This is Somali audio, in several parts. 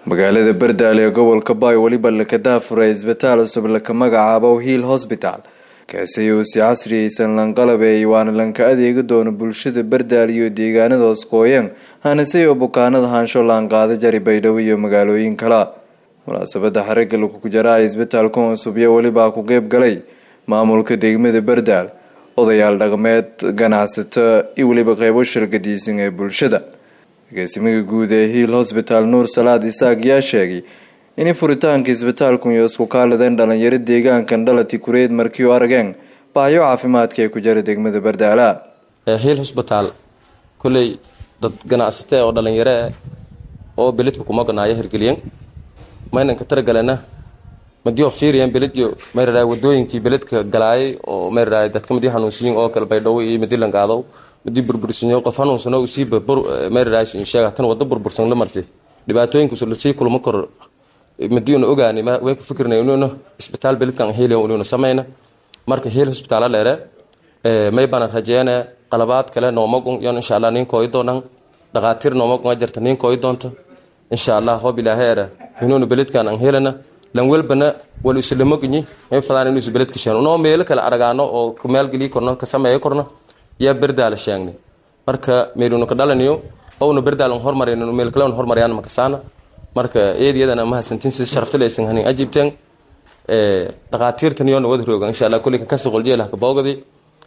magaalada Bardaale ee gobolka Bay waliba la ka daafuray isbitaal cusub la ka magacaabo Hill Hospital kaasi oo si casriyeysan lan qalabay waana lanka adeega doona bulshada Bardaale iyo deegaanada Oskooyan hanasay oo bukaanada haansho laan qaada jari Baydhabo iyo magaalooyin kale munaasabada xariga lagu ku jaray isbitaalka cusub iyo waliba ku qayb galay maamulka degmada Bardaale odayaal dhaqameed ganacsato iyo waliba qaybo shirkadiisan ee bulshada agaasimaha guud ee Hill Hospital Nuur Salaad Isaaq yaa sheegay in furitaanka isbitaalku iyo isku kaaladeen dhalinyaro deegaankan dhalati kureed markii uu arageen baahiyo caafimaadka ee ku jira degmada Bardaale Hill Hospital kulay dad ganacsato oo dhalinyaro oo beledku kuma ganaayo hirgeliyeen maynan ka targalana madiyo fiiriyeen beledyo meeray wadooyinkii beledka galaay oo meeray dadka madiyo xanuunsiin oo kala Baydhabo iyo Madilan qaado madi burbursanyo qof xanuunsan oo si meeray in sheega tan wada burbursan la marsi dhibaatooyinku soo lixii kulmo kor madiyoona ogaani ma way ku fikirnayno isbitaal beledkan heelay oo sameeyna marka Hill Hospital leere may bana rajeena qalabaad kale noomagun iyo insha Allah nin kooy doonan dhaqaatiir noomagun jarta nin kooy doonto insha Allah hoob ilaaheera inuu beledkan aan heelana lan walbana wal islaamo gni ay fadaan inuu beledka shan oo meel kale aragaano oo ku meel gali korno ka sameeyo korno ya Bardaale sheegnay marka meeluna ka dhalanayo oo Bardaale hormarayno meel kale oo hormarayaan ma kasaana marka eediyadana ma hasantin si sharafta leeysan hanin ajibteen dhaqaatiirtan iyo wada roogan insha Allah kulli ka soo qoljeela ka boogadi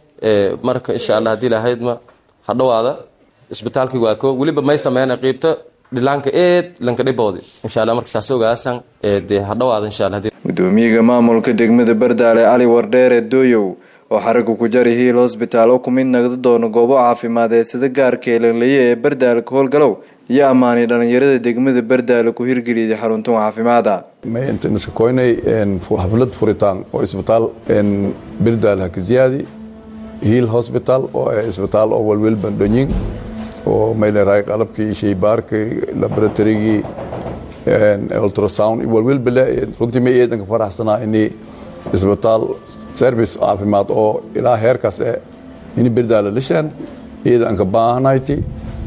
marka insha Allah hadii lahayd ma hadhawaada isbitaalkii waa ko waliba may sameeyna qeybta dhilaanka lanka dhiboodi insha Allah marka saas ogaasan hadhawaada insha Allah gudoomiyaha maamulka degmada Bardaale Ali Wardheere Dooyow oo xarigu ku jaray Hill Hospital oo ku mid noqdo doono goobo caafimaad ee sida gaarka ee Bardaale ka howlgalow iyo amaani dhalinyarada degmada Bardaale ku hirgeliyay xarunta caafimaadka ma inta iska koynay xaflad furitaan oo isbitaal Bardaale ka ziyaadi Hill Hospital oo isbitaal oo walwal bandooyin oo meelay qalabkii shaybaarka laboratory ultrasound walwal bala runtii ma eedan ka faraxsanaa in isbitaal service caafimaad oo ilaa heerkaas in Bardaale lishan eedan ka baahnayti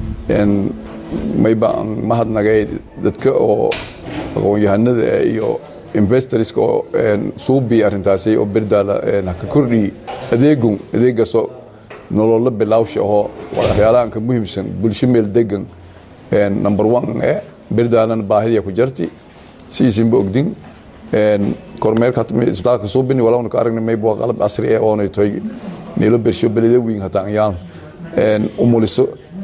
may baan mahadnagay dadka oo aqoon-yahanada iyo investors oo suubi arintaasi oo Bardaale ka kordhi adeegaso nolol bilawsho oo waxyaalaha ka muhiimsan bulsho meel degan number 1 Bardaale baahida ku jirti siisin boogdin kormeerka isbitaalka suubini walaal ka aragnay may boo qalab casri ah oo ay meelo bersho beledweyn hataan yaan umuliso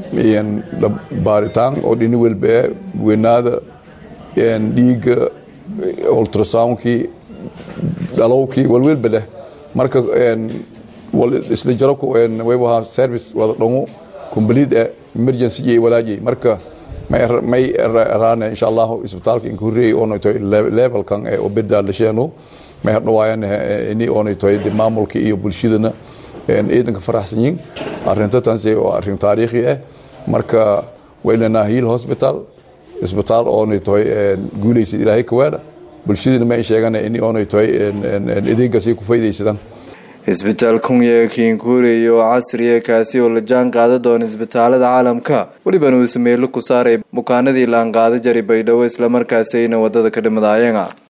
baaritaan oo dhini walba weenaada dhiiga ultrasoundki dalowki walwalba leh marka wal isla jarabku way waha service wada dhango complete emergency walaaji marka may raana insha Allah isbitaalka in kureey oo noqoto level kan oo Bardaale sheeno may hadwaayaan inii oo noqoto maamulka iyo bulshadana eedanka faraxsanyiin arinta tan oo arin taariikhi ah marka weylana Hill Hospital isbitaal oo noqoto guuleysay Ilaahay ka wada bulshadana ma sheegana inii oo noqoto adeegaasi ku faa'iideysadaan isbitaal kunyakiin kureeyo casriye kaasi oo la jaan qaada doona isbitaalada caalamka waliba uu sameeyay ku saaray bukaanadii laan qaada jari Baydhabo isla markaasina wadada ka dhimadayeen